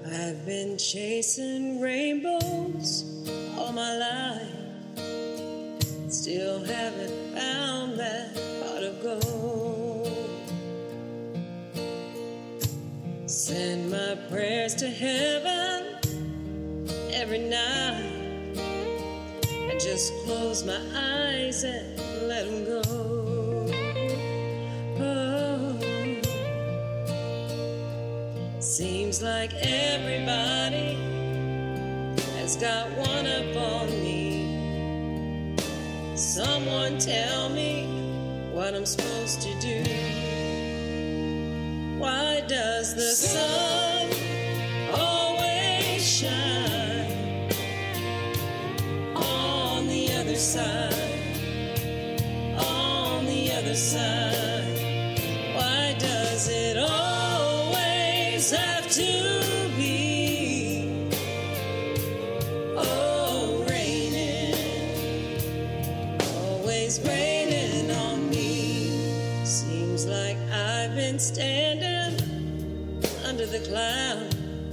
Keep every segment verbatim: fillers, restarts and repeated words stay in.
I've been chasing rainbows all my life, still haven't found that pot of gold. Send my prayers to heaven every night, I just close my eyes and let them go. Seems like everybody has got one up on me. Someone tell me what I'm supposed to do. Why does the sun always shine on the other side? On the other side. Why does it always have to be oh raining, always raining on me? Seems like I've been standing under the cloud,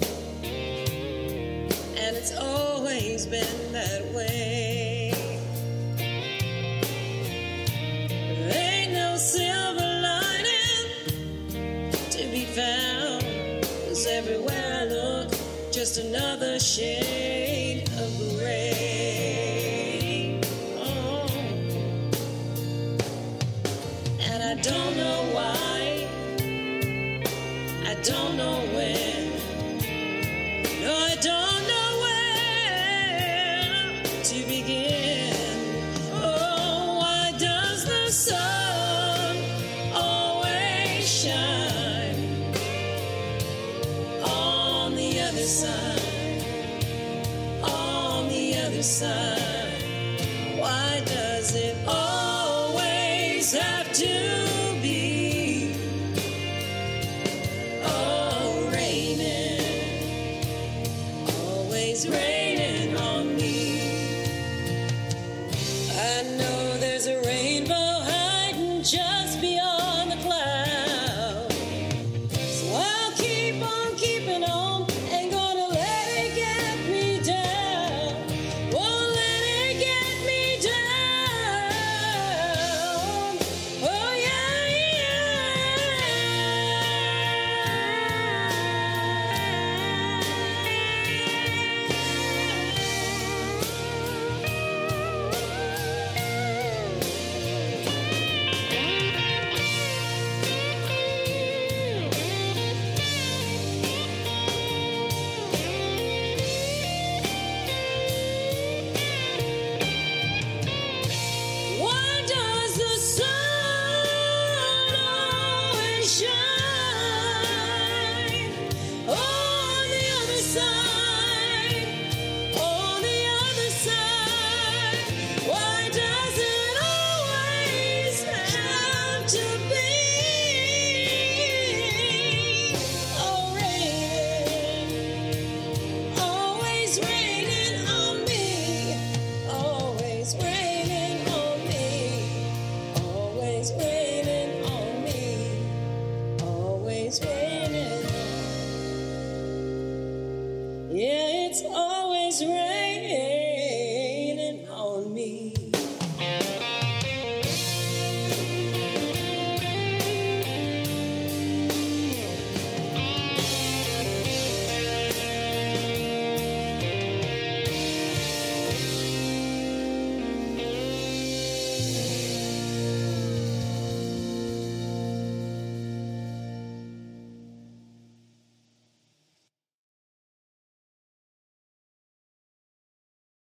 and it's always been that way. There ain't no silver lining to be found, 'cause everywhere I look, just another shade of gray. Oh. And I don't know why, I don't know when, no, I don't know where to begin. Oh, why does the sun always shine on the other side, on the other side? Why does it always have to be oh raining, always raining on me? I know there's a rainbow hiding just beyond the clouds, so I'll keep on keeping on, ain't gonna let it get me down, won't let it get me down. Oh yeah, why does the sun always shine on the other side, on the other side? Why does it always have to be oh raining, always raining on me, always raining on me, always raining on me, always raining. Yeah, it's always raining.